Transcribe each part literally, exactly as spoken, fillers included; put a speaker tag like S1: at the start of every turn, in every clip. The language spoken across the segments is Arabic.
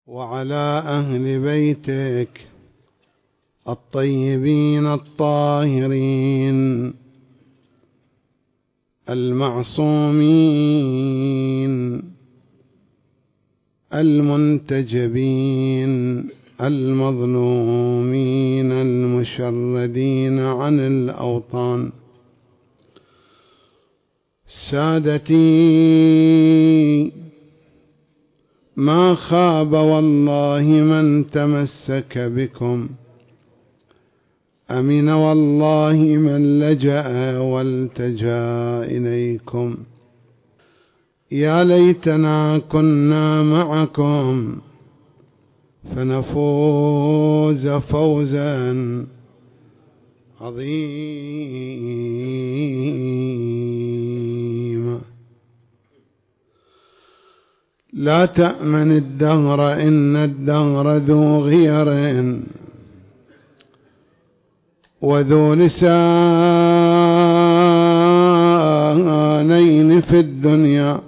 S1: وعلى أهل بيتك الطيبين الطاهرين المعصومين المنتجبين المظلومين المشردين عن الأوطان. سادتي، ما خاب والله من تمسك بكم، أمن والله من لجأ والتجا إليكم. يا ليتنا كنا معكم فنفوز فوزا عظيما. لا تأمن الدهر إن الدهر ذو غير وذو لسانين في الدنيا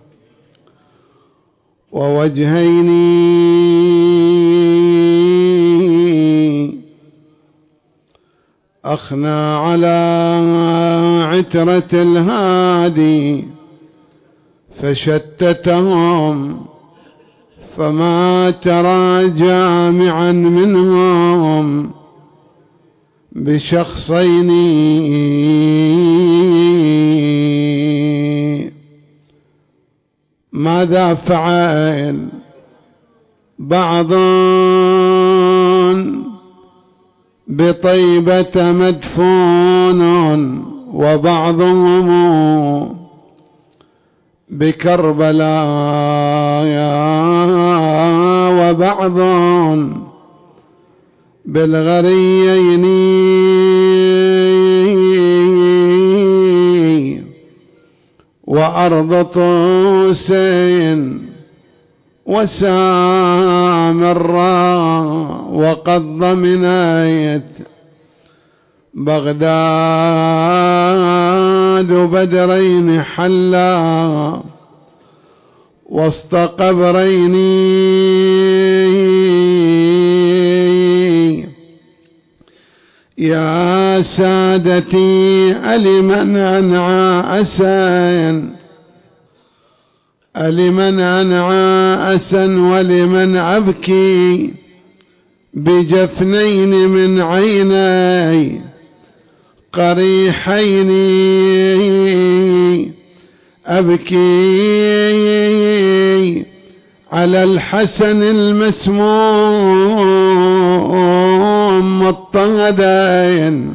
S1: ووجهين أخنى على عترة الهادي فشتتهم فما ترى جامعا منهم بشخصين. ماذا فعل بعض بطيبة مدفون وبعضهم بكربلاء وبعض بالغريين وأرض طوس وسامرا وقد ضمنيت بغداد بدرين حلا وسط قبرين. يا سادتي، ألمن أنعى أسا ألمن أنعى أسا ولمن أبكي بجفنين من عيني قريحين أبكي على الحسن المسموم مضطهدين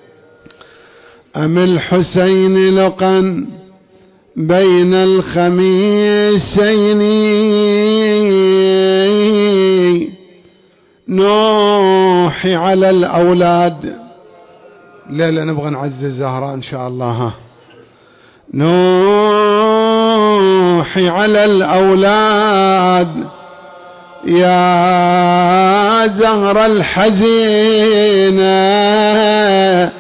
S1: أم الحسين لقا بين الخميسين. نوحي على الأولاد، لا لا نبغى نعزز الزهراء إن شاء الله. ها نوحي على الأولاد يا زهر الحزينة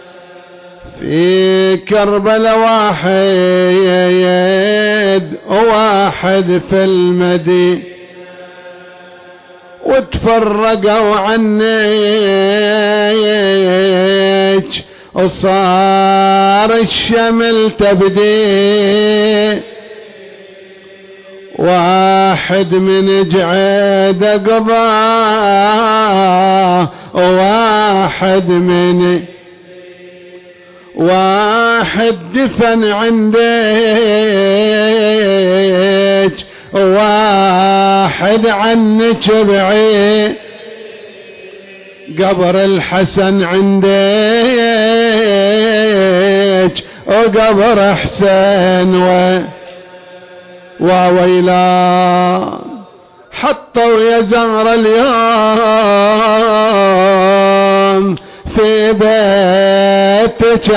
S1: في كربلاء واحد واحد في المدينة وتفرقوا عنك وصار الشمل تبدي واحد من جعيد قضى واحد من واحد دفن عندك واحد عنك بعيد قبر الحسن عندك وقبر حسين و وويلا حطوا يا زهر اليوم في بيتك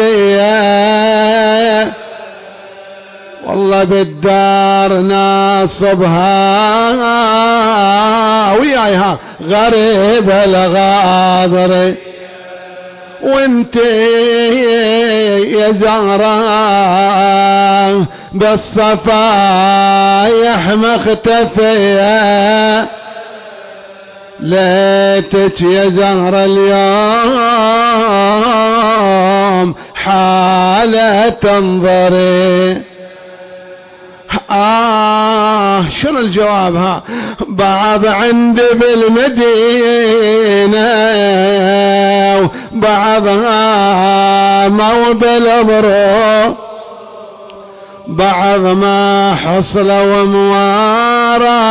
S1: عزية والله بالدار ناصبها وياها غريب الغاضر وانت يا زهرة بالصفايح مختفية، ليتك يا زهرة اليوم حالة تنظري. آه شنو الجواب؟ ها بعض عندي بالمدينة وبعضها مو بالبرو، بعض ما حصل وموارى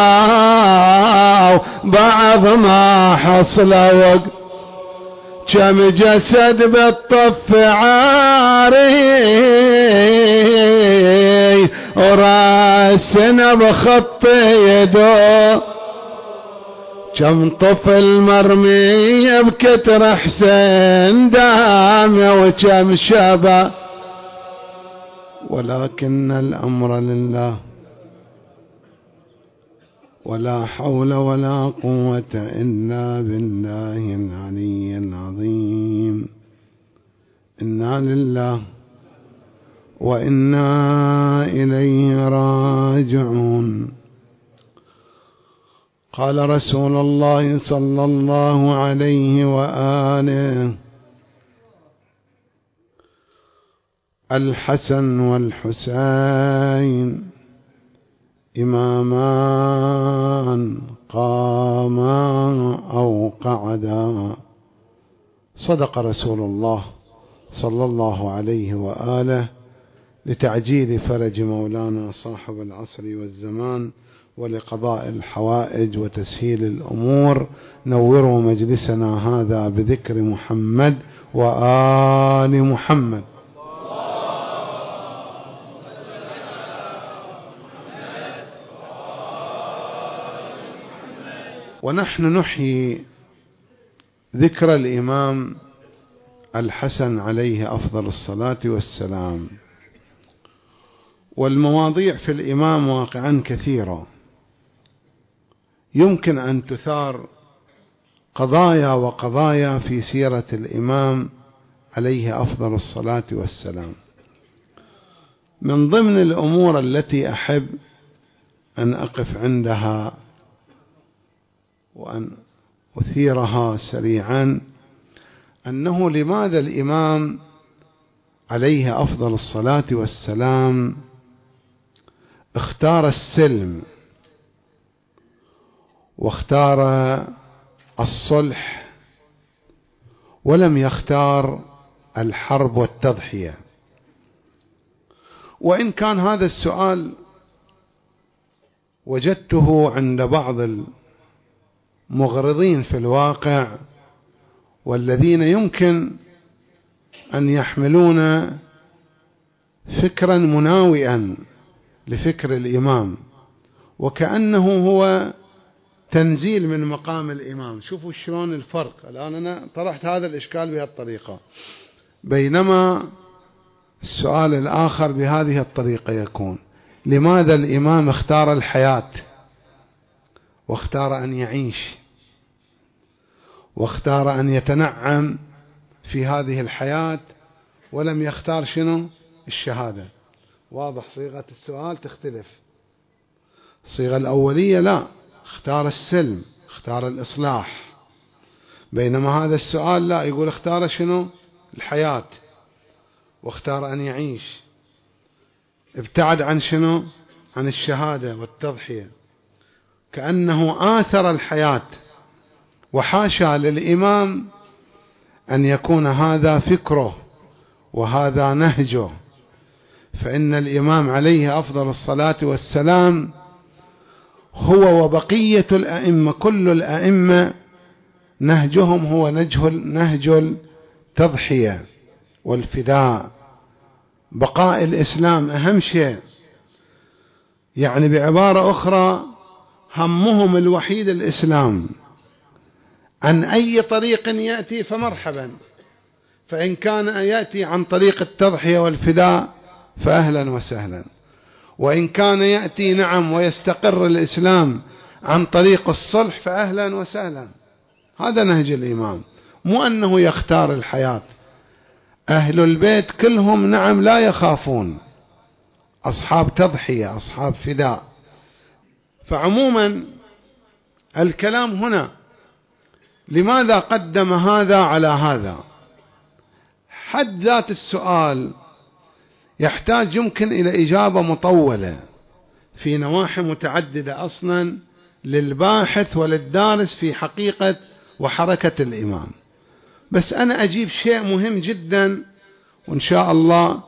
S1: بعض ما حصل وق، كم جسد بالطف عاري وراسنا بخط يدو، كم طفل مرمي بكتر حسين دامه وكم شبه، ولكن الأمر لله ولا حول ولا قوة إلا بالله العلي العظيم. إنا لله وإنا إليه راجعون. قال رسول الله صلى الله عليه وآله: الحسن والحسين إمامان قاما أو قعدا. صدق رسول الله صلى الله عليه وآله لتعجيل فرج مولانا صاحب العصر والزمان ولقضاء الحوائج وتسهيل الأمور. نوروا مجلسنا هذا بذكر محمد وآل محمد. ونحن نحيي ذكر الإمام الحسن عليه أفضل الصلاة والسلام. والمواضيع في الإمام واقعا كثيرة، يمكن أن تثار قضايا وقضايا في سيرة الإمام عليه أفضل الصلاة والسلام. من ضمن الأمور التي أحب أن أقف عندها وأن أثيرها سريعا، أنه لماذا الإمام عليه أفضل الصلاة والسلام اختار السلم واختار الصلح ولم يختار الحرب والتضحية؟ وإن كان هذا السؤال وجدته عند بعض المغرضين في الواقع والذين يمكن أن يحملون فكرا مناوئا لفكر الإمام، وكأنه هو تنزيل من مقام الإمام. شوفوا شلون الفرق. الآن أنا طرحت هذا الإشكال بهذه الطريقة، بينما السؤال الآخر بهذه الطريقة يكون: لماذا الإمام اختار الحياة واختار أن يعيش واختار أن يتنعم في هذه الحياة ولم يختار شنو؟ الشهادة. واضح صيغة السؤال تختلف. الصيغة الأولية لا، اختار السلم، اختار الإصلاح، بينما هذا السؤال لا، يقول اختار شنو؟ الحياة واختار أن يعيش، ابتعد عن شنو؟ عن الشهادة والتضحية، كأنه آثر الحياة. وحاشا للإمام أن يكون هذا فكره وهذا نهجه، فإن الإمام عليه أفضل الصلاة والسلام هو وبقية الأئمة كل الأئمة نهجهم هو نهج التضحية والفداء. بقاء الإسلام أهم شيء، يعني بعبارة أخرى همهم الوحيد الإسلام. عن أي طريق يأتي فمرحبا، فإن كان يأتي عن طريق التضحية والفداء فأهلا وسهلا، وإن كان يأتي نعم ويستقر الإسلام عن طريق الصلح فأهلا وسهلا. هذا نهج الإمام، مو أنه يختار الحياة. أهل البيت كلهم نعم لا يخافون، أصحاب تضحية، أصحاب فداء. فعموما الكلام هنا لماذا قدم هذا على هذا؟ حد ذات السؤال يحتاج يمكن إلى إجابة مطولة في نواحي متعددة أصلا للباحث وللدارس في حقيقة وحركة الإمام. بس أنا أجيب شيء مهم جدا وإن شاء الله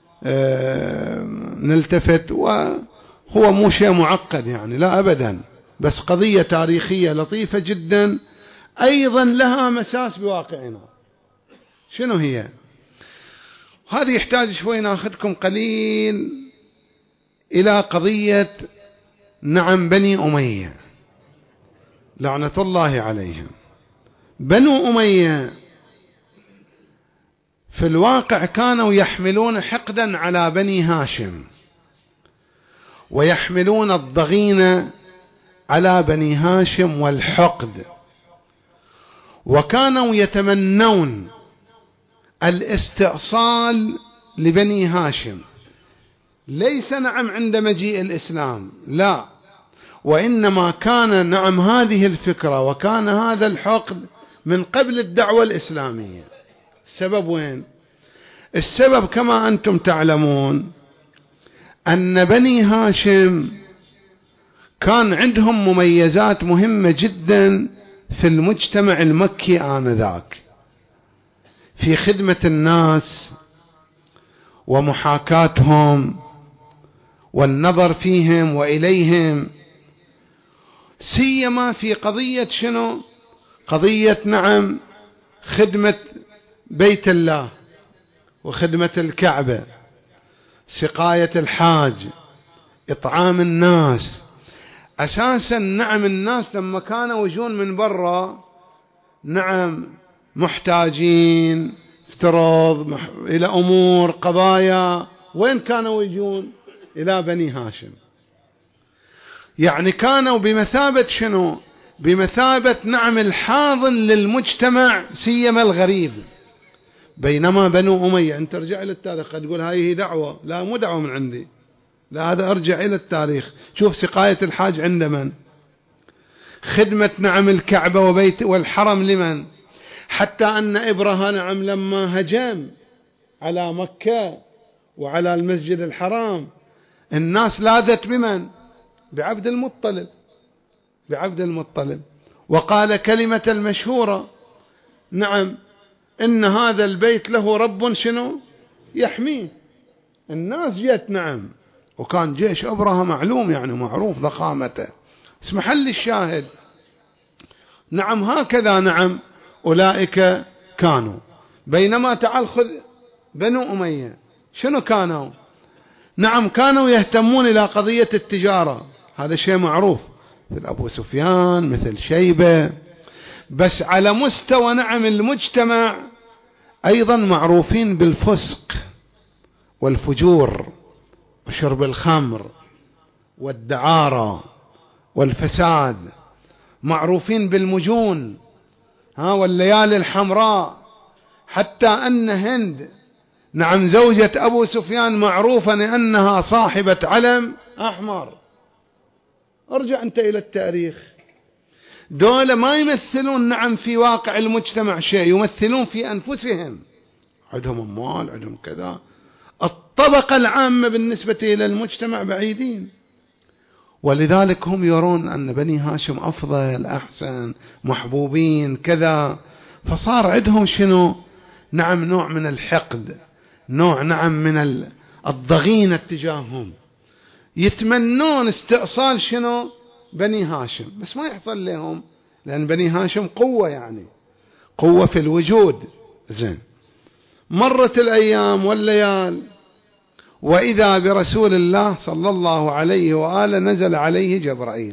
S1: نلتفت، وهو مو شيء معقد يعني، لا أبدا، بس قضية تاريخية لطيفة جدا أيضا لها مساس بواقعنا. شنو هي؟ هذه يحتاج شوي ناخذكم قليل إلى قضية نعم بني أمية لعنة الله عليهم. بنو أمية في الواقع كانوا يحملون حقدا على بني هاشم، ويحملون الضغينة على بني هاشم والحقد، وكانوا يتمنون الاستئصال لبني هاشم، ليس نعم عند مجيء الإسلام، لا، وإنما كان نعم هذه الفكرة وكان هذا الحقد من قبل الدعوة الإسلامية. السبب وين؟ السبب كما أنتم تعلمون أن بني هاشم كان عندهم مميزات مهمة جدا في المجتمع المكي آنذاك في خدمة الناس ومحاكاتهم والنظر فيهم وإليهم، سيما في قضية شنو؟ قضية نعم خدمة بيت الله وخدمة الكعبة، سقاية الحاج، إطعام الناس. أساسا نعم الناس لما كانوا يجون من برا نعم محتاجين افتراض مح... إلى أمور قضايا، وين كانوا يجون؟ إلى بني هاشم. يعني كانوا بمثابة شنو؟ بمثابة نعم الحاضن للمجتمع سيما الغريب. بينما بنو أمية، أنت ارجع إلى التاريخ قد تقول هاي هي دعوة، لا مو دعوة من عندي، لا هذا ارجع إلى التاريخ، شوف سقاية الحاج عند من؟ خدمة نعم الكعبة وبيت والحرم لمن؟ حتى أن إبراهيم نعم لما هجم على مكة وعلى المسجد الحرام الناس لاذت بمن؟ بعبد المطلب، بعبد المطلب، وقال كلمة المشهورة نعم إن هذا البيت له رب شنو يحميه. الناس جت نعم، وكان جيش أبرهة معلوم يعني معروف ضخامته. اسمح لي الشاهد، نعم هكذا نعم أولئك كانوا. بينما تعال خذ بنو أمية شنو كانوا؟ نعم كانوا يهتمون إلى قضية التجارة، هذا شيء معروف، مثل أبو سفيان مثل شيبة، بس على مستوى نعم المجتمع أيضا معروفين بالفسق والفجور وشرب الخمر والدعارة والفساد، معروفين بالمجون ها والليالي الحمراء، حتى أن هند نعم زوجة أبو سفيان معروفة لأنها صاحبة علم أحمر. ارجع أنت إلى التاريخ، دول ما يمثلون نعم في واقع المجتمع شيء، يمثلون في أنفسهم، عندهم أموال عندهم كذا، الطبقة العامة بالنسبة إلى المجتمع بعيدين. ولذلك هم يرون أن بني هاشم أفضل أحسن محبوبين كذا، فصار عندهم شنو؟ نعم نوع من الحقد، نوع نعم من الضغينة اتجاههم، يتمنون استئصال شنو؟ بني هاشم، بس ما يحصل لهم، لأن بني هاشم قوة يعني قوة في الوجود. زين، مرت الأيام والليال، وإذا برسول الله صلى الله عليه وآله نزل عليه جبرائيل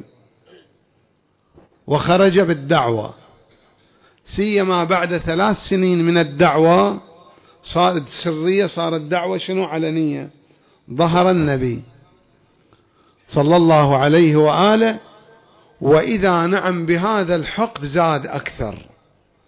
S1: وخرج بالدعوة، سيما بعد ثلاث سنين من الدعوة صارت سرية، صارت دعوة شنو؟ علنية. ظهر النبي صلى الله عليه وآله، وإذا نعم بهذا الحقد زاد أكثر،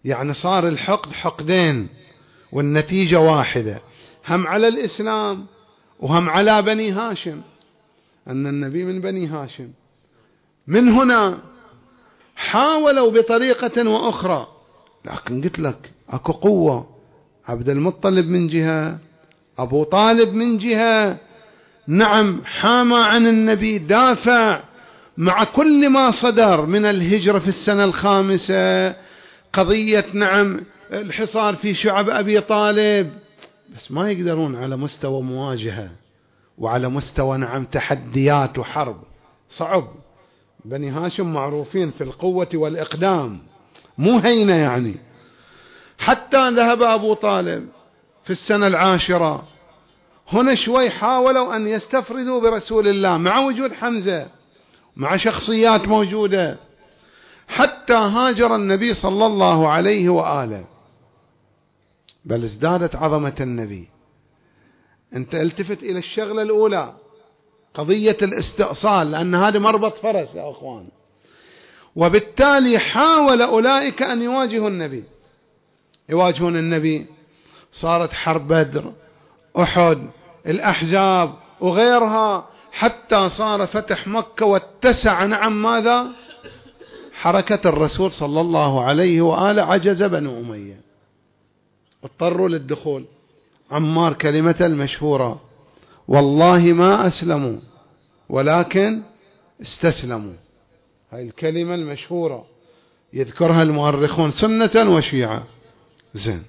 S1: يعني صار الحقد حقدين والنتيجة واحدة، هم على الإسلام وهم على بني هاشم، أن النبي من بني هاشم. من هنا حاولوا بطريقة وأخرى، لكن قلت لك أكو قوة، عبد المطلب من جهة، أبو طالب من جهة، نعم حامى عن النبي، دافع مع كل ما صدر من الهجرة في السنة الخامسة، قضية نعم الحصار في شعب أبي طالب، بس ما يقدرون على مستوى مواجهة وعلى مستوى نعم تحديات وحرب، صعب. بني هاشم معروفين في القوة والإقدام، مو هينة يعني. حتى ذهب أبو طالب في السنة العاشرة، هنا شوي حاولوا أن يستفردوا برسول الله مع وجود حمزة، مع شخصيات موجودة، حتى هاجر النبي صلى الله عليه وآله، بل ازدادت عظمة النبي. انت التفت إلى الشغلة الأولى، قضية الاستئصال، لأن هذا مربط فرس يا أخوان، وبالتالي حاول أولئك أن يواجهوا النبي، يواجهون النبي. صارت حرب بدر، أحد، الأحزاب وغيرها، حتى صار فتح مكة واتسع نعم ماذا حركة الرسول صلى الله عليه وآله. عجز بنو أمية، اضطروا للدخول. عمار كلمة المشهورة: والله ما أسلموا ولكن استسلموا، هاي الكلمة المشهورة يذكرها المؤرخون سنة وشيعة. زين،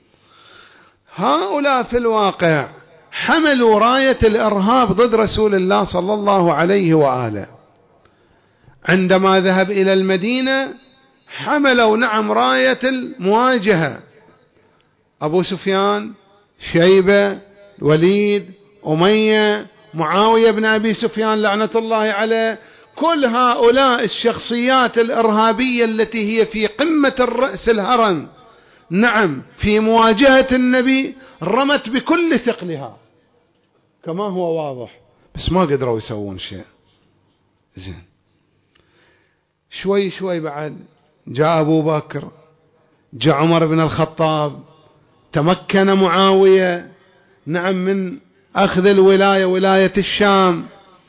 S1: هؤلاء في الواقع حملوا راية الإرهاب ضد رسول الله صلى الله عليه وآله. عندما ذهب إلى المدينة حملوا نعم راية المواجهة، أبو سفيان، شيبة، الوليد، أمية، معاوية بن أبي سفيان لعنة الله عليه، كل هؤلاء الشخصيات الإرهابية التي هي في قمة الرأس الهرم نعم في مواجهة النبي، رمت بكل ثقلها كما هو واضح، بس ما قدروا يسوون شيء. زين، شوي شوي بعد جاء أبو بكر، جاء عمر بن الخطاب، تمكن معاوية نعم من أخذ الولاية، ولاية الشام،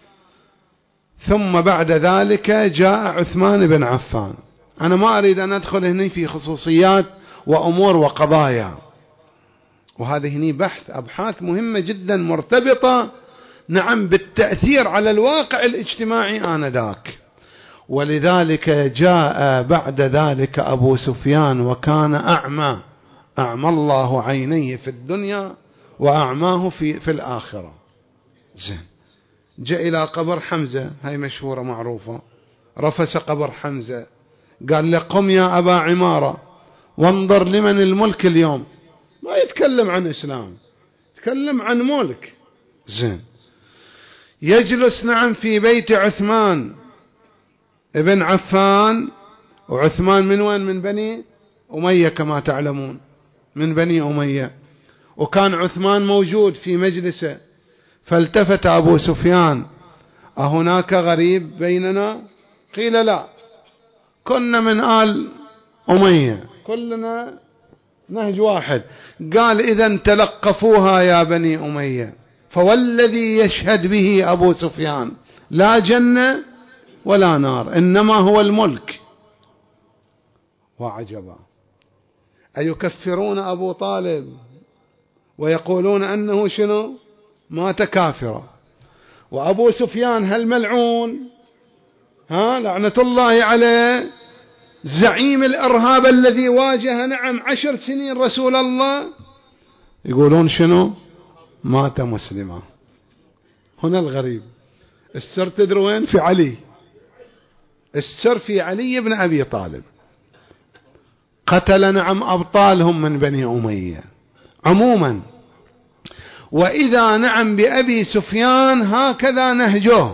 S1: ثم بعد ذلك جاء عثمان بن عفان. أنا ما أريد أن أدخل هنا في خصوصيات وأمور وقضايا، وهذه هنا بحث أبحاث مهمة جدا مرتبطة نعم بالتأثير على الواقع الاجتماعي آنذاك. ولذلك جاء بعد ذلك أبو سفيان وكان أعمى، أعمى الله عينيه في الدنيا وأعماه في, في الآخرة. زين، جاء إلى قبر حمزة، هاي مشهورة معروفة، رفس قبر حمزة، قال له: قم يا أبا عمارة وانظر لمن الملك اليوم. ما يتكلم عن إسلام، يتكلم عن ملك. زين، يجلس نعم في بيت عثمان ابن عفان، وعثمان من وين؟ من بني أمية كما تعلمون، من بني أمية، وكان عثمان موجود في مجلسه، فالتفت أبو سفيان: أهناك غريب بيننا؟ قيل: لا، كنا من آل أمية، كلنا نهج واحد. قال: إذن تلقفوها يا بني أمية، فوالذي يشهد به أبو سفيان لا جنة ولا نار، إنما هو الملك. وعجبا، أيكفرون أبو طالب ويقولون أنه شنو؟ مات كافرا. وأبو سفيان هل ملعون، ها لعنة الله عليه، زعيم الإرهاب الذي واجه نعم عشر سنين رسول الله، يقولون شنو؟ مات مسلما. هنا الغريب، السر تدري وين؟ في علي، السر في علي بن أبي طالب، قتل نعم أبطالهم من بني أمية عموما. وإذا نعم بأبي سفيان هكذا نهجه.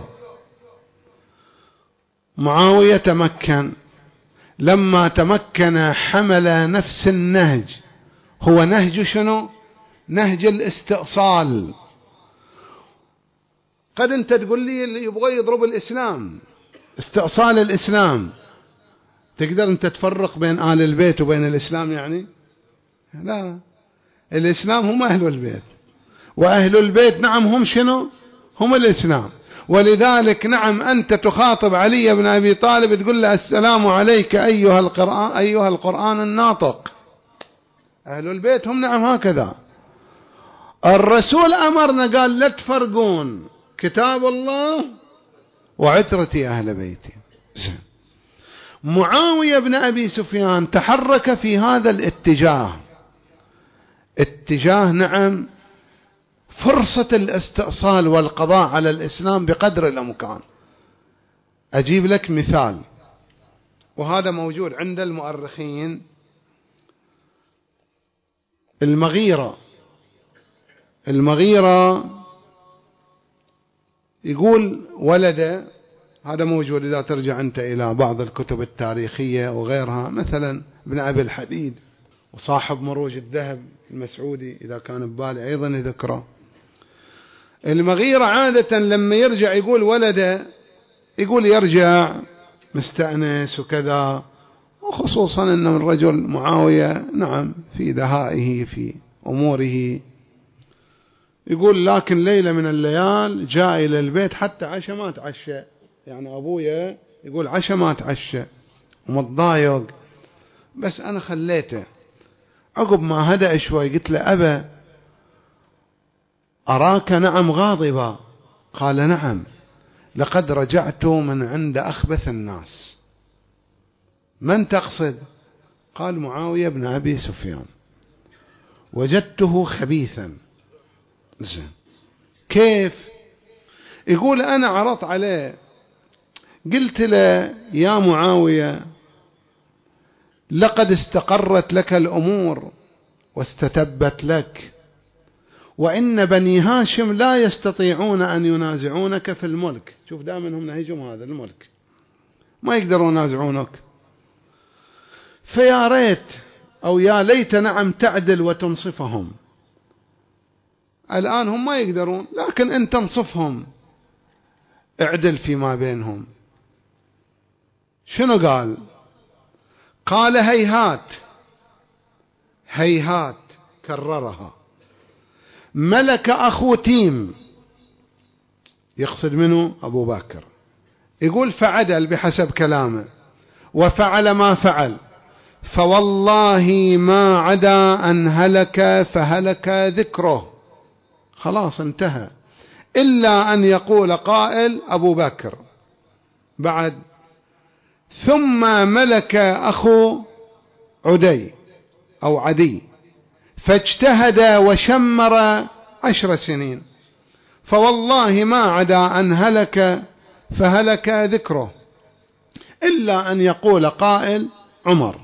S1: معاوية تمكن، لما تمكن حمل نفس النهج، هو نهج شنو؟ نهج الاستئصال. قد انت تقول لي اللي يبغى يضرب الإسلام، استئصال الإسلام، تقدر أنت تفرق بين آل البيت وبين الإسلام يعني؟ لا، الإسلام هم أهل البيت، وأهل البيت نعم هم شنو؟ هم الإسلام. ولذلك نعم أنت تخاطب علي بن أبي طالب تقول له السلام عليك أيها القرآن، أيها القرآن الناطق. أهل البيت هم نعم هكذا. الرسول أمرنا قال لا تفرقون كتاب الله وعترتي أهل بيتي. معاوية بن أبي سفيان تحرك في هذا الاتجاه، اتجاه نعم فرصة الاستئصال والقضاء على الإسلام بقدر الإمكان. أجيب لك مثال، وهذا موجود عند المؤرخين. المغيرة المغيرة يقول ولد، هذا موجود إذا ترجع أنت إلى بعض الكتب التاريخية وغيرها، مثلا ابن أبي الحديد وصاحب مروج الذهب المسعودي إذا كان ببالي أيضا ذكره. المغيرة عادة لما يرجع يقول ولد، يقول يرجع مستأنس وكذا، وخصوصا أن الرجل معاوية نعم في دهائه في أموره. يقول لكن ليلة من الليال جاء إلى البيت حتى عشاء ما تعشى، يعني أبويا يقول عشاء ما تعشى ومتضايق، بس أنا خليته. عقب ما هدأ شوي قلت له أبا أراك نعم غاضبا. قال نعم، لقد رجعت من عند أخبث الناس. من تقصد؟ قال معاوية بن أبي سفيان، وجدته خبيثا. زين، كيف؟ يقول أنا عرضت عليه قلت له يا معاوية لقد استقرت لك الأمور واستتبت لك، وإن بني هاشم لا يستطيعون أن ينازعونك في الملك. شوف دائما هم نهجم هذا الملك، ما يقدرون ينازعونك، فيا ريت أو يا ليت نعم تعدل وتنصفهم. الآن هم ما يقدرون، لكن أنت تنصفهم، اعدل فيما بينهم. شنو قال؟ قال هيهات هيهات، كررها. ملك أخو تيم، يقصد منه أبو بكر، يقول فعدل بحسب كلامه وفعل ما فعل، فوالله ما عدا أن هلك فهلك ذكره. خلاص انتهى، إلا أن يقول قائل أبو بكر بعد. ثم ملك أخو عدي أو عدي فاجتهد وشمر عشر سنين، فوالله ما عدا أن هلك فهلك ذكره، إلا أن يقول قائل عمر.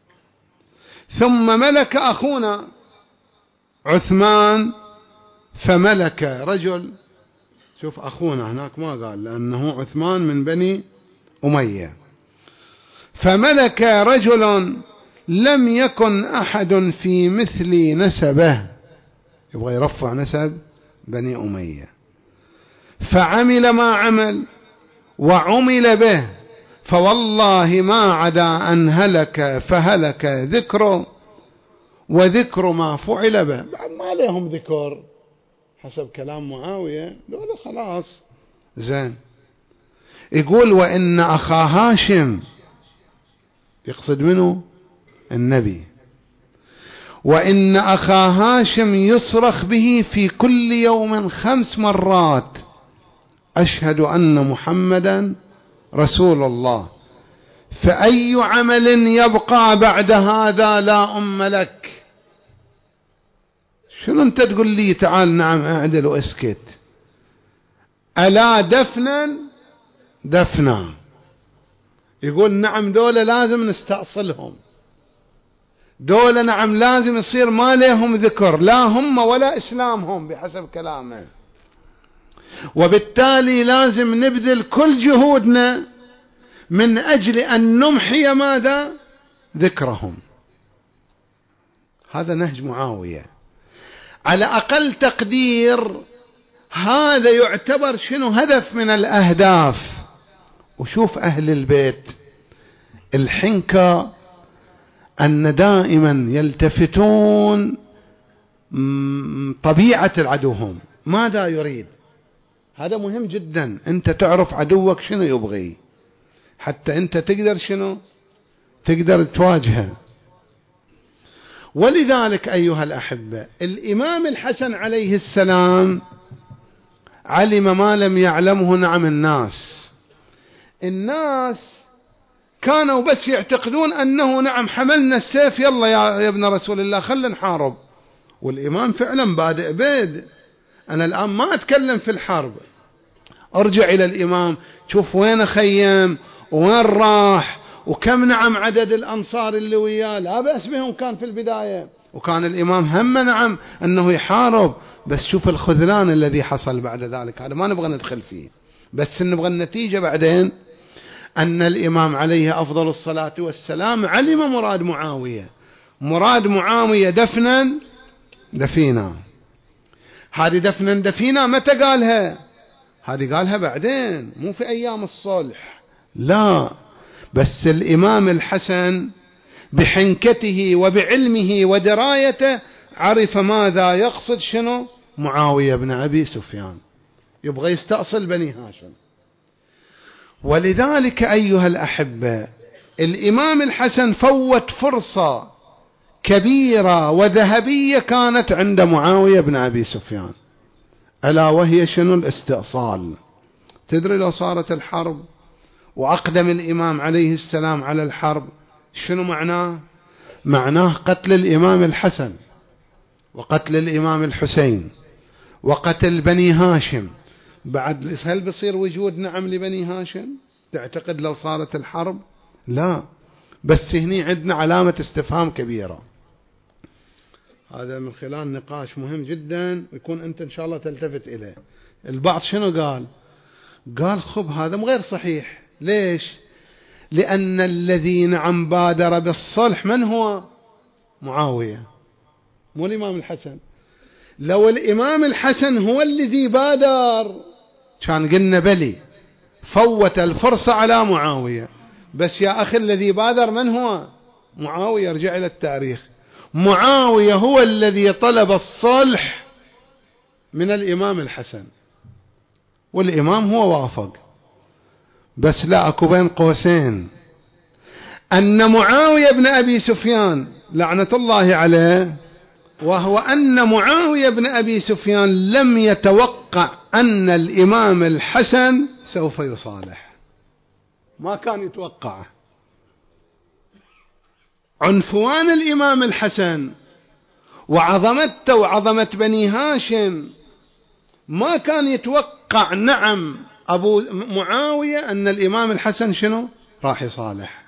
S1: ثم ملك أخونا عثمان فملك رجل، شوف أخونا هناك ما قال لأنه عثمان من بني أمية، فملك رجل لم يكن أحد في مثل نسبه، يبغى يرفع نسب بني أمية، فعمل ما عمل وعمل به، فوالله ما عدا أن هلك فهلك ذكره، وذكر ما فعل به. ما لهم ذكر حسب كلام معاوية دول خلاص. زين، يقول وإن أخا هاشم، يقصد منه النبي، وإن أخا هاشم يصرخ به في كل يوم خمس مرات أشهد أن محمدا رسول الله، فأي عمل يبقى بعد هذا لا أم لك. شنو أنت تقول لي تعال نعم اعدل واسكت؟ ألا دفنا دفنا. يقول نعم دولة لازم نستأصلهم، دولة نعم لازم يصير ما لهم ذكر، لا هم ولا إسلامهم بحسب كلامه، وبالتالي لازم نبذل كل جهودنا من أجل أن نمحي ماذا؟ ذكرهم. هذا نهج معاوية على أقل تقدير. هذا يعتبر شنو؟ هدف من الأهداف. وشوف أهل البيت الحنكة أن دائما يلتفتون طبيعة عدوهم ماذا يريد. هذا مهم جدا، أنت تعرف عدوك شنو يبغي حتى أنت تقدر شنو تقدر تواجهه. ولذلك أيها الأحبة الإمام الحسن عليه السلام علم ما لم يعلمه نعم الناس. الناس كانوا بس يعتقدون أنه نعم حملنا السيف يلا يا ابن رسول الله خلنا نحارب، والإمام فعلا بادئ بيد. أنا الآن ما أتكلم في الحرب، أرجع إلى الإمام شوف وين خيم وين راح وكم نعم عدد الأنصار اللي وياه، لا بأس بهم كان في البداية، وكان الإمام هم نعم أنه يحارب، بس شوف الخذلان الذي حصل بعد ذلك، هذا ما نبغى ندخل فيه، بس نبغى النتيجة بعدين أن الإمام عليه أفضل الصلاة والسلام علم مراد معاوية. مراد معاوية دفنا دفينا. هذه دفنا دفينا متى قالها؟ هذه قالها بعدين، مو في أيام الصلح، لا. بس الإمام الحسن بحنكته وبعلمه ودرايته عرف ماذا يقصد شنو معاوية بن أبي سفيان، يبغى يستأصل بني هاشم. ولذلك أيها الأحبة الإمام الحسن فوت فرصة كبيرة وذهبية كانت عند معاوية بن أبي سفيان، ألا وهي شنو الاستئصال. تدري لو صارت الحرب وأقدم الإمام عليه السلام على الحرب شنو معناه؟ معناه قتل الإمام الحسن وقتل الإمام الحسين وقتل بني هاشم. بعد هل بصير وجود نعم لبني هاشم؟ تعتقد لو صارت الحرب؟ لا. بس هني عندنا علامة استفهام كبيرة. هذا من خلال نقاش مهم جدا ويكون أنت إن شاء الله تلتفت إليه. البعض شنو قال؟ قال خب هذا غير صحيح. ليش؟ لأن الذي نعم بادر بالصلح من هو؟ معاوية، مو الإمام الحسن. لو الإمام الحسن هو الذي بادر كان قلنا بلي فوت الفرصة على معاوية، بس يا أخي الذي بادر من هو؟ معاوية. ارجع إلى التاريخ، معاوية هو الذي طلب الصلح من الإمام الحسن والإمام هو وافق. بس لا، أكو بين قوسين أن معاوية بن أبي سفيان لعنة الله عليه، وهو أن معاوية بن أبي سفيان لم يتوقع أن الإمام الحسن سوف يصالح، ما كان يتوقعه. عنفوان الإمام الحسن وعظمته وعظمة بني هاشم ما كان يتوقع نعم أبو معاوية أن الإمام الحسن شنو راح يصالح.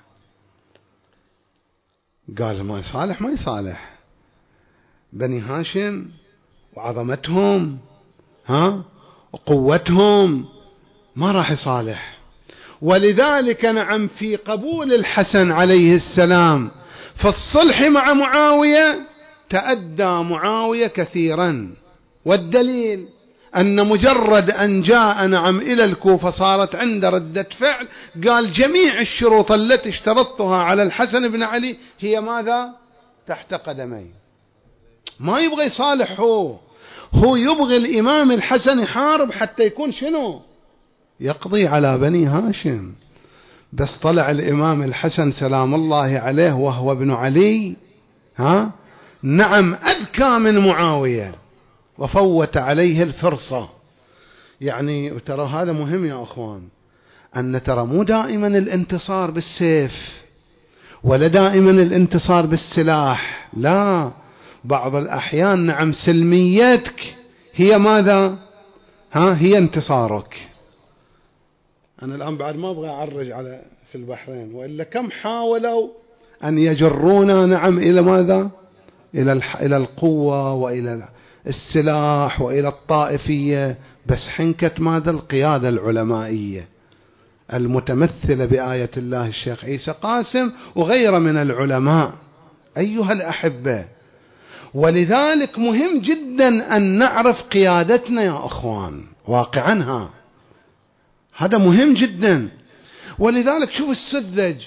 S1: قال ما يصالح ما يصالح بني هاشم وعظمتهم ها وقوتهم، ما راح يصالح. ولذلك نعم في قبول الحسن عليه السلام في الصلح مع معاوية تأدى معاوية كثيرا. والدليل أن مجرد أن جاء نعم إلى الكوفة صارت عنده ردة فعل، قال جميع الشروط التي اشترطتها على الحسن بن علي هي ماذا؟ تحت قدمي. ما يبغى يصالح، هو هو يبغى الإمام الحسن يحارب حتى يكون شنو؟ يقضي على بني هاشم. بس طلع الإمام الحسن سلام الله عليه وهو ابن علي ها نعم أذكى من معاوية وفوت عليه الفرصة. يعني ترى هذا مهم يا أخوان، أن ترى مو دائما الانتصار بالسيف ولا دائما الانتصار بالسلاح، لا، بعض الأحيان نعم سلميتك هي ماذا؟ ها هي انتصارك. أنا الآن بعد ما أبغى أعرج على في البحرين، وإلا كم حاولوا أن يجرونا نعم إلى ماذا؟ إلى إلى القوة وإلى السلاح وإلى الطائفية، بس حنكة ماذا؟ القيادة العلمائية المتمثلة بآية الله الشيخ عيسى قاسم وغيره من العلماء. أيها الأحبة، ولذلك مهم جدا أن نعرف قيادتنا يا أخوان واقعنها، هذا مهم جدا. ولذلك شوف السذج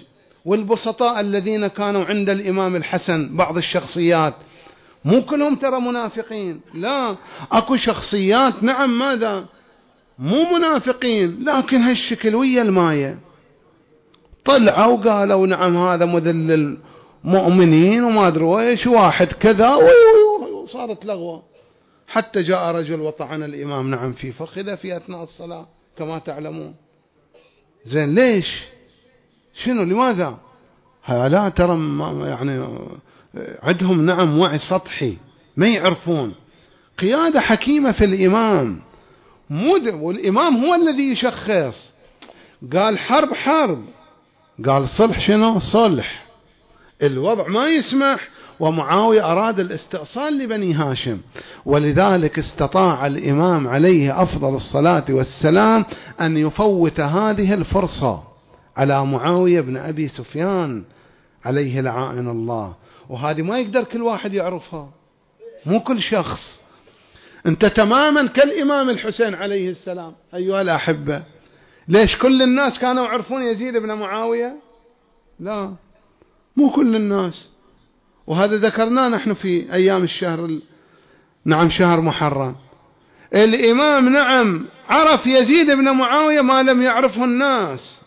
S1: والبسطاء الذين كانوا عند الإمام الحسن بعض الشخصيات مو كلهم ترى منافقين، لا، أكو شخصيات نعم ماذا مو منافقين، لكن هالشكل ويا الماية طلعوا وقالوا نعم هذا مذل المؤمنين وما أدروا إيش، واحد كذا، وصارت لغوة، حتى جاء رجل وطعن الإمام نعم في فخذه في أثناء الصلاة كما تعلمون. زين ليش؟ شنو لماذا؟ هؤلاء ترى يعني عندهم نعم وعي سطحي، ما يعرفون قيادة حكيمة في الإمام، والإمام هو الذي يشخص. قال حرب حرب، قال صلح شنو صلح، الوضع ما يسمح، ومعاوية أراد الاستئصال لبني هاشم، ولذلك استطاع الإمام عليه أفضل الصلاة والسلام أن يفوت هذه الفرصة على معاوية بن أبي سفيان عليه لعائن الله. وهذه ما يقدر كل واحد يعرفها، مو كل شخص. أنت تماما كالإمام الحسين عليه السلام أيها الأحبة. ليش كل الناس كانوا يعرفون يزيد بن معاوية؟ لا، مو كل الناس، وهذا ذكرناه نحن في أيام الشهر ال... نعم شهر محرم. الإمام نعم عرف يزيد بن معاوية ما لم يعرفه الناس،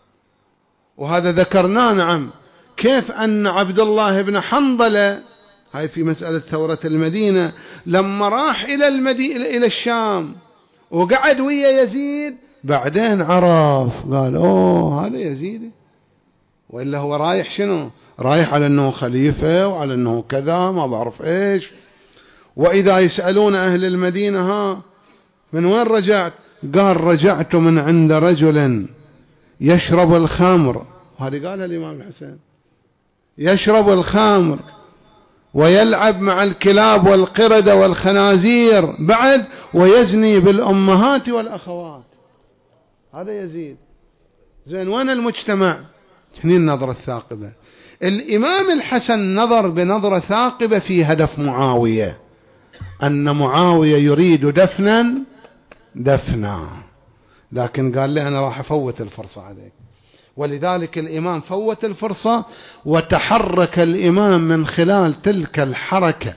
S1: وهذا ذكرناه نعم كيف أن عبد الله بن حنظلة، هاي في مسألة ثورة المدينة، لما راح إلى المدينة إلى الشام وقعد ويا يزيد بعدين عرف، قال أوه هذا يزيد، وإلا هو رايح شنو؟ رايح على أنه خليفة وعلى أنه كذا ما بعرف إيش. وإذا يسألون أهل المدينة ها من وين رجعت؟ قال رجعت من عند رجل يشرب الخمر، هذه قالها الإمام الحسين، يشرب الخمر ويلعب مع الكلاب والقردة والخنازير بعد، ويزني بالأمهات والأخوات، هذا يزيد. زين وين المجتمع؟ هني النظرة الثاقبة. الإمام الحسن نظر بنظرة ثاقبة في هدف معاوية، أن معاوية يريد دفنا دفنا، لكن قال لي أنا راح أفوت الفرصة عليك. ولذلك الإمام فوت الفرصة، وتحرك الإمام من خلال تلك الحركة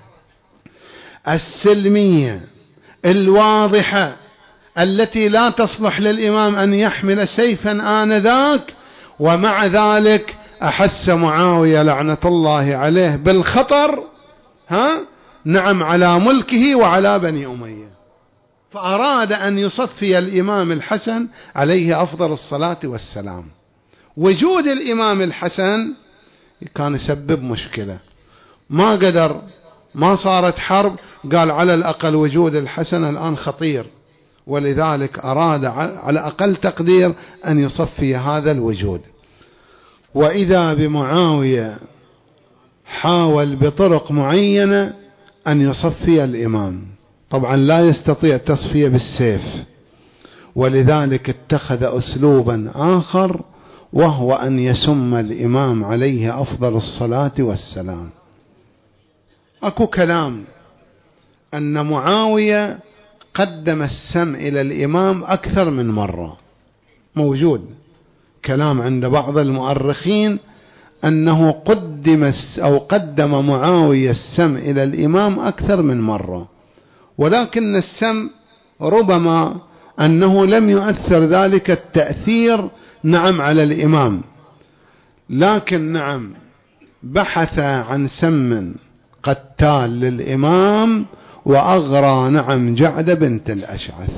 S1: السلمية الواضحة التي لا تصلح للإمام أن يحمل سيفا آنذاك، ومع ذلك أحس معاوية لعنة الله عليه بالخطر ها نعم على ملكه وعلى بني أمية، فأراد أن يصفي الإمام الحسن عليه أفضل الصلاة والسلام. وجود الإمام الحسن كان يسبب مشكلة، ما قدر، ما صارت حرب، قال على الأقل وجود الحسن الآن خطير، ولذلك أراد على أقل تقدير أن يصفي هذا الوجود. وإذا بمعاوية حاول بطرق معينة أن يصفي الإمام، طبعا لا يستطيع تصفية بالسيف، ولذلك اتخذ أسلوبا آخر، وهو أن يسم الإمام عليه أفضل الصلاة والسلام. أكو كلام أن معاوية قدم السم إلى الإمام أكثر من مرة، موجود كلام عند بعض المؤرخين أنه قدم أو قدم معاوية السم إلى الإمام أكثر من مرة، ولكن السم ربما أنه لم يؤثر ذلك التأثير نعم على الإمام، لكن نعم بحث عن سم قتال للإمام، وأغرى نعم جعد بنت الأشعث،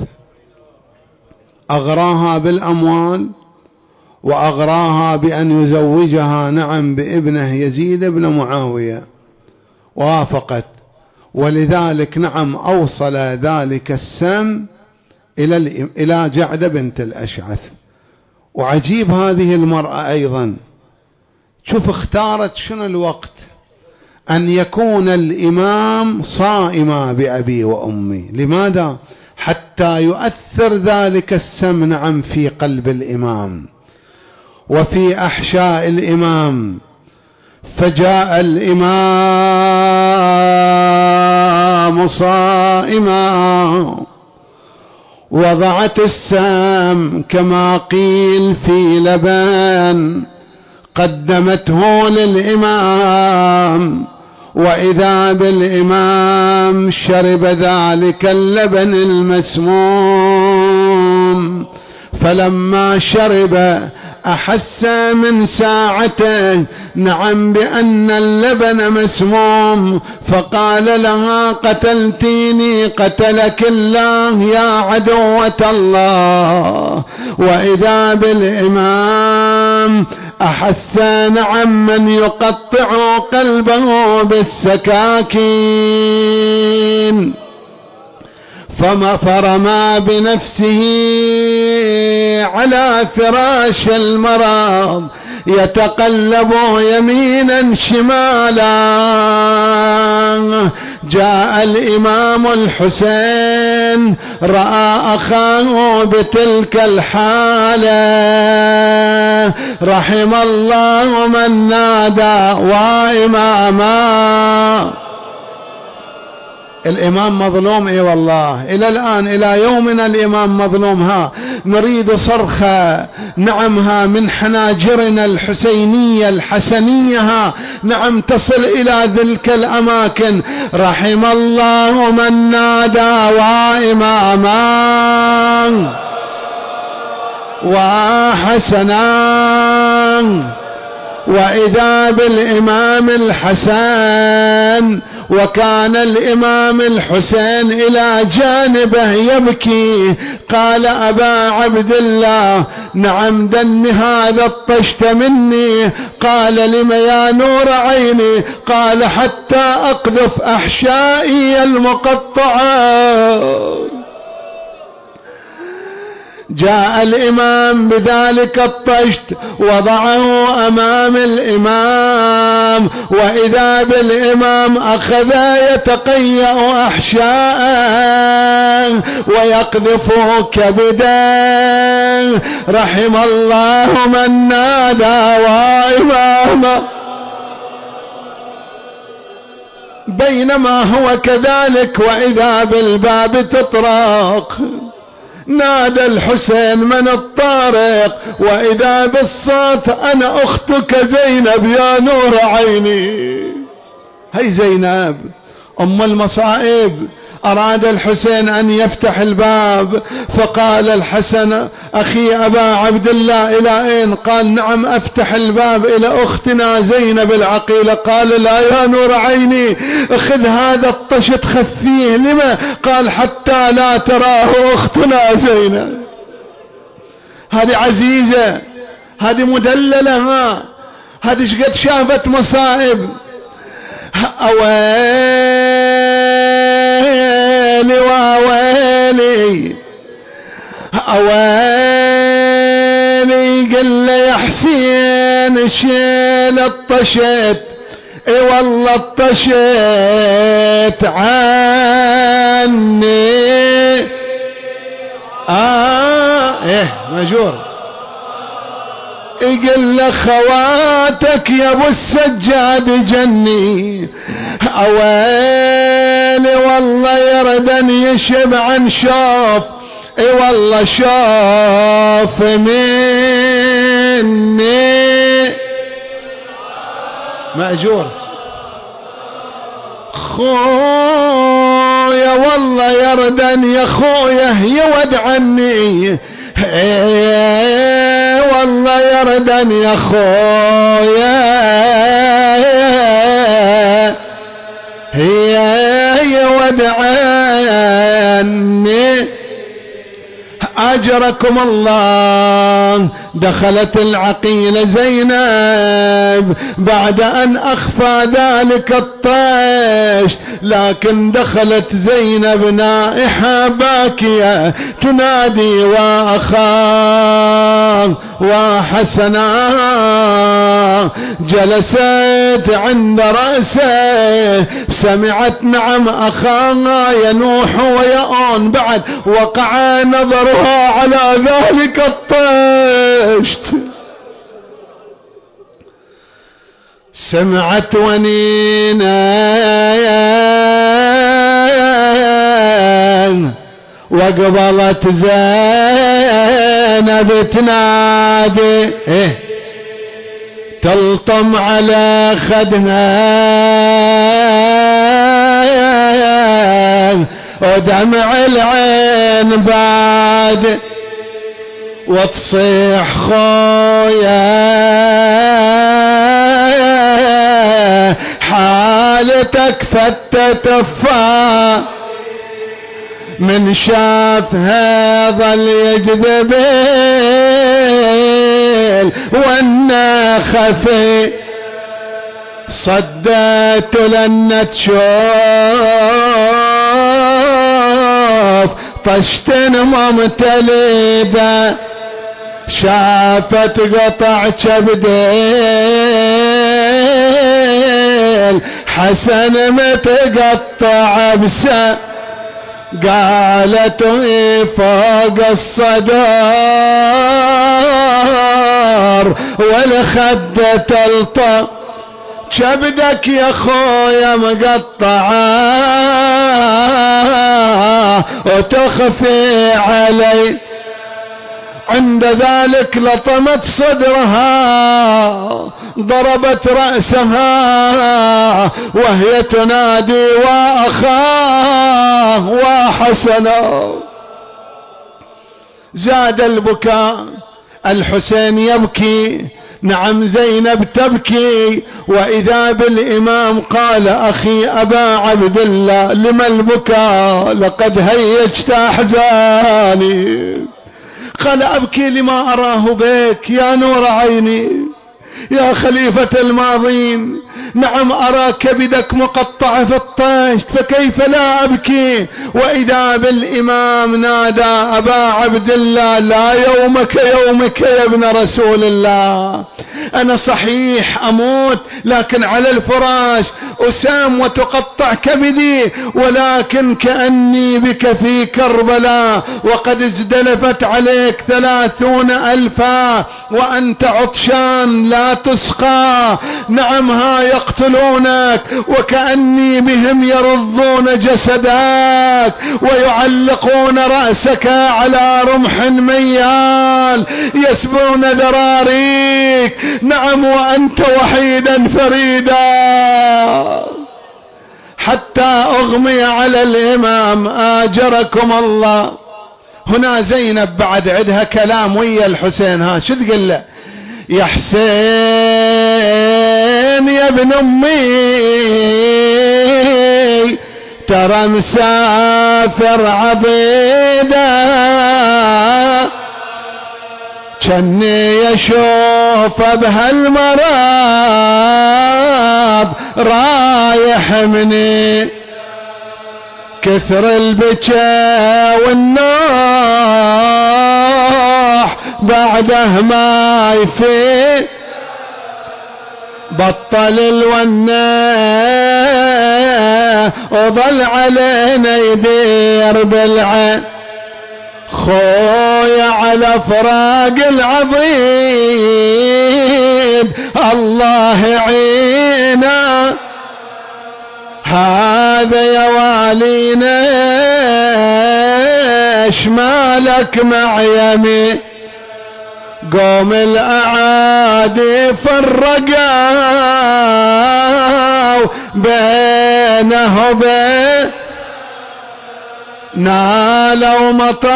S1: أغراها بالأموال، وأغراها بأن يزوجها نعم بابنه يزيد بن معاوية، وافقت، ولذلك نعم أوصل ذلك السم إلى إلى جعد بنت الأشعث. وعجيب هذه المرأة أيضا، شوف اختارت شنو الوقت، أن يكون الإمام صائما بأبي وأمي. لماذا؟ حتى يؤثر ذلك السم نعم في قلب الإمام وفي أحشاء الإمام. فجاء الإمام صائما، وضعت السم كما قيل في لبن، قدمته للإمام، وإذا بالإمام شرب ذلك اللبن المسموم. فلما شرب أحس من ساعته نعم بأن اللبن مسموم، فقال لها قتلتيني قتلك الله يا عدوة الله. وإذا بالإمام أحس نعم من يقطع قلبه بالسكاكين، فما فرما بنفسه على فراش المرض يتقلب يمينا شمالا. جاء الإمام الحسين رأى أخاه بتلك الحالة، رحم الله من نادى وإماما. الإمام مظلوم، اي والله إلى الآن إلى يومنا الإمام مظلوم. ها نريد صرخة نعمها من حناجرنا الحسينية الحسنية، ها نعم تصل إلى تلك الأماكن. رحم الله من نادى وإماما وحسنا. وإذا بالإمام الحسن، وكان الإمام الحسين إلى جانبه يبكي. قال أبا عبد الله نعم دن هذا الطشت مني. قال لم يا نور عيني؟ قال حتى أقذف أحشائي المقطعة. جاء الإمام بذلك الطشت وضعه أمام الإمام، وإذا بالإمام أخذ يتقيأ أحشاءه ويقذفه كبدا. رحم الله من نادى وإمامه. بينما هو كذلك وإذا بالباب تطرق، نادى الحسين من الطارق، وإذا بالصوت أنا أختك زينب يا نور عيني. هي زينب أم المصائب. أراد الحسين أن يفتح الباب، فقال الحسن أخي أبا عبد الله إلى أين؟ قال نعم أفتح الباب إلى أختنا زينب العقيلة. قال لا يا نور عيني، خذ هذا الطشت خفيه. لما؟ قال حتى لا تراه أختنا زينب. هذه عزيزة، هذه مدللة، ها هذه شقد شافت مصائب. أويلي وأويلي أويلي، قل له يا حسين شيل الطشت. اي والله الطشت عني. اه ايه مجور. يقول له خواتك يا ابو السجاد جني. اويلي والله يردن يشبع عن شوف. اي والله شوف مني مأجور. خويا والله يردن يا خويا يود عني. ايه والله يردن يا خويا هي يود عني. أجركم الله. دخلت العقيلة زينب بعد أن أخفى ذلك الطيش، لكن دخلت زينب نائحة باكية تنادي وأخاه وحسنا. جلست عند رأسه، سمعت نعم أخاها ينوح ويأون. بعد وقع نظرها على ذلك الطشت، سمعت ونينا وقبلت زينب تنادي. إيه تلطم على خدها ودمع العين بعد وتصيح خويا حالتك فتتفا من شافها ظل يجذبيل وانا خفي صدت لن تشوف طشت ممتلدة شافت قطع كبديل حسن متقطع بسا قالت فوق الصدر والخد تلطم كبدك يا خويا مقطعة وتخفي علي. عند ذلك لطمت صدرها ضربت رأسها وهي تنادي وأخاه وحسنا. زاد البكاء، الحسين يبكي، نعم زينب تبكي، وإذا بالإمام قال أخي أبا عبد الله لما البكاء لقد هيجت أحزاني. قال أبكي لما أراه بك يا نور عيني يا خليفة الماضين، نعم أرى كبدك مقطع في الطشت فكيف لا أبكي. وإذا بالإمام نادى أبا عبد الله لا يومك يومك يا ابن رسول الله، أنا صحيح أموت لكن على الفراش أسام وتقطع كبدي، ولكن كأني بك في كربلاء وقد ازدلفت عليك ثلاثون ألفا وأنت عطشان لا تسقى. نعم ها يقتلونك وكأني بهم يرضون جسدك ويعلقون رأسك على رمح ميال يسبون ذراريك، نعم وأنت وحيدا فريدا. حتى أغمي على الإمام آجركم الله. هنا زينب بعد عدها كلام ويا الحسين، ها شو تقول له؟ يا حسين يا ابن أمي ترى مسافر عبيدة كني يشوف بهالمرض رايح مني كثر البكا والنوح بعده ما يفيد بطل الونه وظل علينا يدير بالعين. خويا على فراق العضيد الله يعينا، هذا يا والينا شمالك مع يمين. قوم الأعادي فرقوا بينه وبين نالوا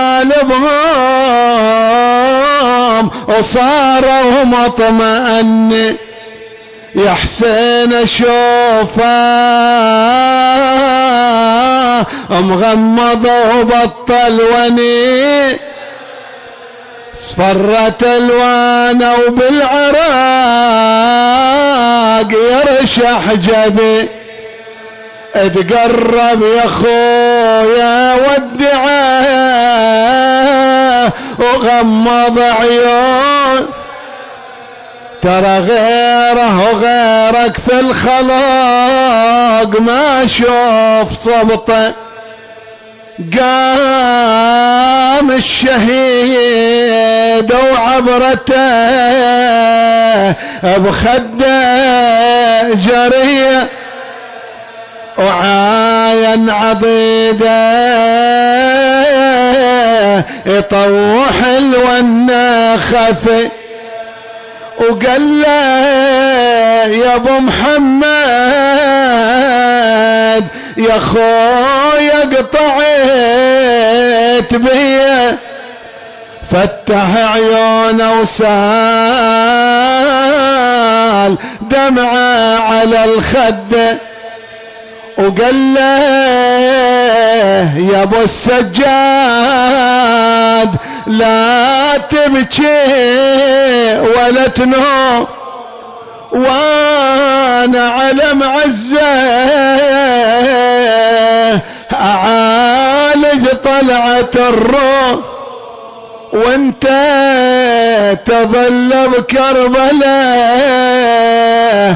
S1: مطالبهم وصاروا مطمئن. يا حسين شوفه مغمض وبطل وني صفرت الوانه وبالعراق يرشح جبي. اتقرب يا خويا ودعاه وغمض عيون، ترى غيره وغيرك في الخلاق ما شوف صبطه. قام الشهيد وعبرته بخده جريه وعاين عضيده يطوح الونه خفي وقال له يا ابو محمد يا خويا قطعت بيا، فتح عيونه وسال دمعه على الخد، وقال له يا ابو السجاد لا تبكي ولا تنوم، وانا على معزه اعالج طلعة الروح، وانت تظل بكربلاء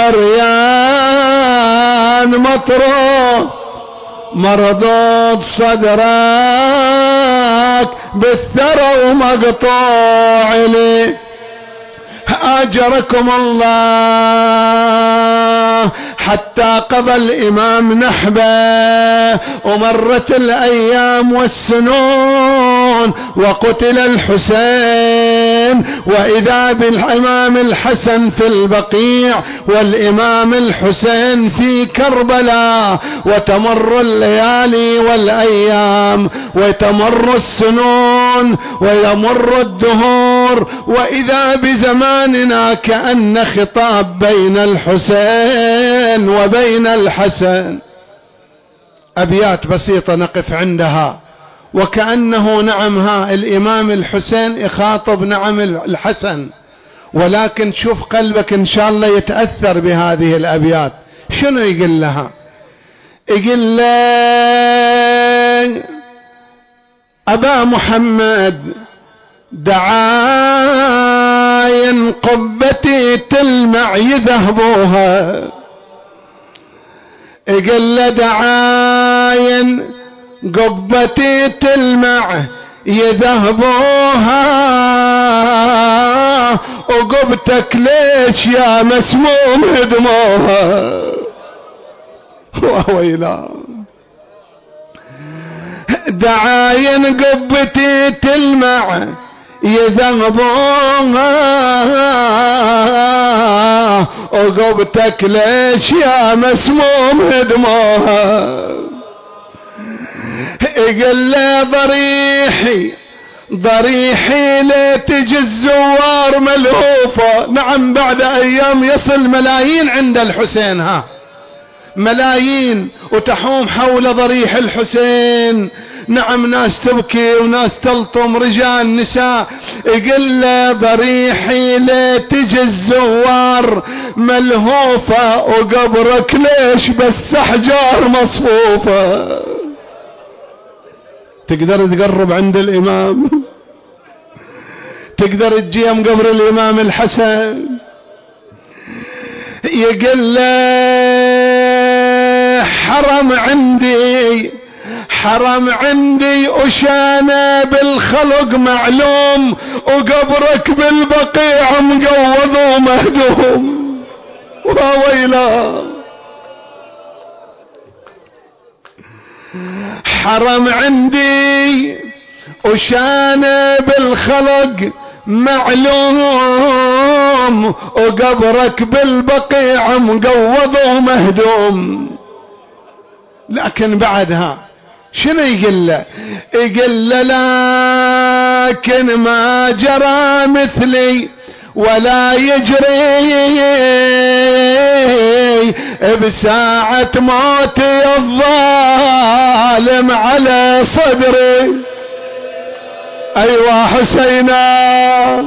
S1: عريان مطروح، مرضوض صدرك بالثرى ومقطوع لي، أجركم الله. حتى قضى الإمام نحبه، ومرت الأيام والسنون، وقتل الحسين، وإذا بالإمام الحسن في البقيع والإمام الحسين في كربلاء، وتمر الليالي والأيام، وتمر السنون، ويمر الدهور، وإذا بزماننا كأن خطاب بين الحسين وبين الحسن. أبيات بسيطة نقف عندها، وكأنه نعمها الإمام الحسين يخاطب نعم الحسن، ولكن شوف قلبك إن شاء الله يتأثر بهذه الأبيات. شنو يقول لها؟ يقول له أبا محمد دعاين قبتي تلمع يذهبوها، يقول له دعاين قبتي تلمع يذهبوها، وقبتك ليش يا مسموم هدموها. وويلا دعاين قبتي تلمع يذهبوها، وقبتك ليش يا مسموم هدموها. يقول له ضريحي ضريحي لتجي الزوار ملهوفة. نعم بعد ايام يصل ملايين عند الحسين، ها ملايين، وتحوم حول ضريح الحسين. نعم ناس تبكي وناس تلطم، رجال نساء. يقول له ضريحي لتجي الزوار ملهوفة، وقبرك ليش بس احجار مصفوفة. تقدر تقرب عند الامام؟ تقدر تجيهم قبر الامام الحسن؟ يقول له حرم عندي حرم عندي وشانه بالخلق معلوم، وقبرك بالبقيع مقوض ومهدوم. وويلا حرم عندي وشانه بالخلق معلوم، وقبرك بالبقيع مقوض ومهدوم. لكن بعدها شنو يقول له؟ يقول له لكن ما جرى مثلي ولا يجري بساعة موتي الظالم على صدري. ايوه حسينا،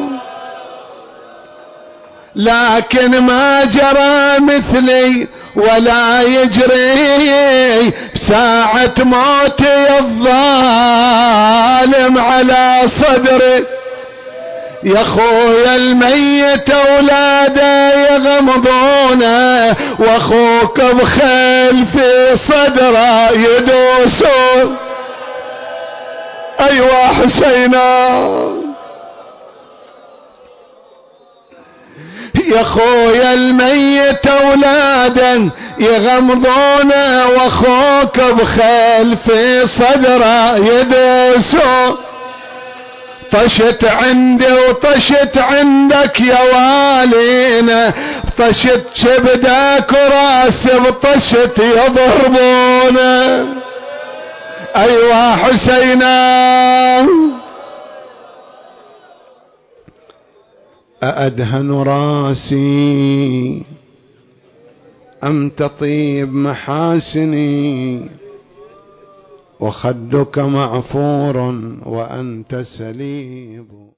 S1: لكن ما جرى مثلي ولا يجري بساعة موتي الظالم على صدري. يا خويا الميت اولاده يغمضونه، واخوك بخيل في صدره يدوسون. ايوه حسينا، يا خويا الميت اولادا يغمضونه، واخوك بخيل في صدره يدوسون. طشت عندي وطشت عندك يا والينا، طشت كبدك وراسي بطشت يضربونا. ايوا حسينا أأدهن راسي أم تطيب محاسني، وخدك معفور وأنت سليب.